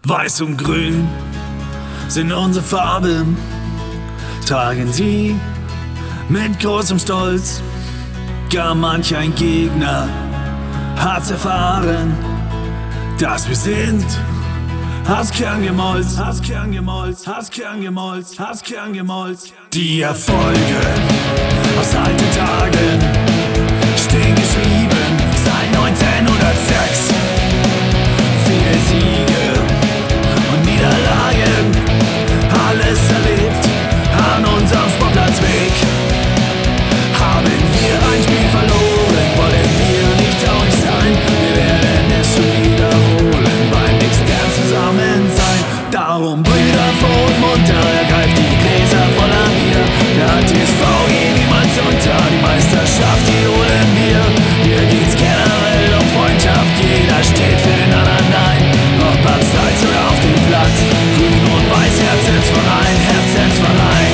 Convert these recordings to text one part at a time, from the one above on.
Weiß und Grün sind unsere Farben, tragen sie mit großem Stolz. Gar manch ein Gegner hat's erfahren, dass wir sind aus Kern gemolzt, aus Kern gemolzt, aus Kern gemolzt, aus Kern gemolzt. Die Erfolge aus alten Tagen stehen geschrieben seit 1906. Viele Siege und Niederlagen, alles erlebt an unserem Sportplatzweg. Haben wir ein Spiel verloren, wollen wir nicht traurig sein. Wir werden es schon wiederholen, beim nächsten Zusammensein. Darum Brüder, froh und munter, ergreift die Gläser voller Bier. Der TSV geht niemals unter, die Meisterschaft, die holen wir. Hier geht's generell um Freundschaft, jeder steht für den anderen ein. Ob abseits oder auf dem Platz, grün und weiß, Herzensverein, Herzensverein.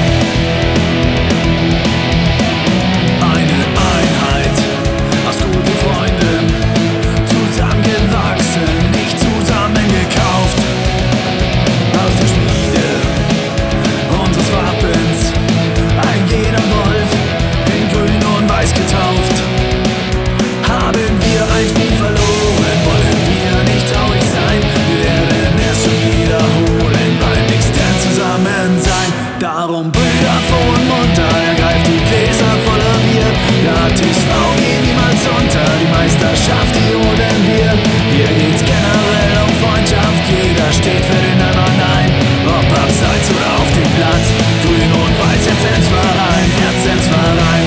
Eine Einheit aus guten Freunden, zusammengewachsen, nicht zusammengekauft. Aus der Schmiede unseres Wappens, ein jeder Wolf in grün und weiß getauft. Haben wir ein Spiel verloren, wollen wir nicht traurig sein. Wir werden es schon wiederholen, beim nächsten Zusammensein. Darum Brüder, froh und munter, ergreift die Gläser voller Bier. Der TSV geht niemals unter, die Meisterschaft, die holen wir. Hier geht's generell um Freundschaft, jeder steht für den anderen ein. Ob abseits oder auf dem Platz, grün und weiß, Herzensverein, Herzensverein.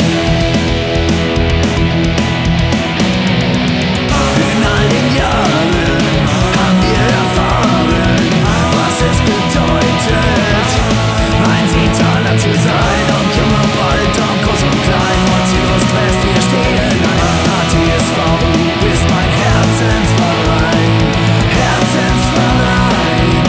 In all den Jahren haben wir erfahren, was es bedeutet, ein Seetaler zu sein. Ob jung, ob alt, ob groß und klein, Mozilust West, wir stehen ein. HTSV, du bist mein Herzensverein, Herzensverein.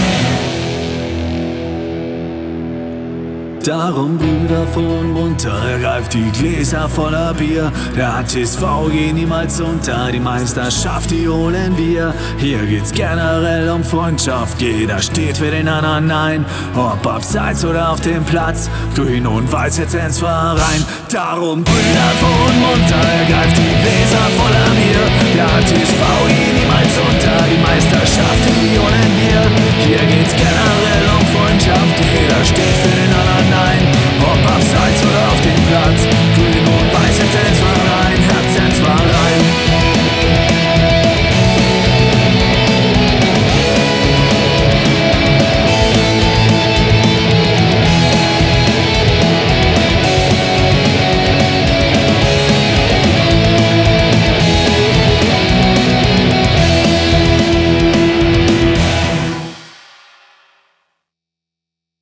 Darum Brüder, froh und munter, ergreift die Gläser voller Bier. Der HTSV geht niemals unter, die Meisterschaft, die holen wir. Hier geht's generell um Freundschaft, jeder steht für den anderen ein. Ob abseits oder auf dem Platz, grün und weiß, Herzensverein. Darum Brüder, froh und munter, ergreift die Gläser voller Bier. Der HTSV geht niemals unter, die Meisterschaft,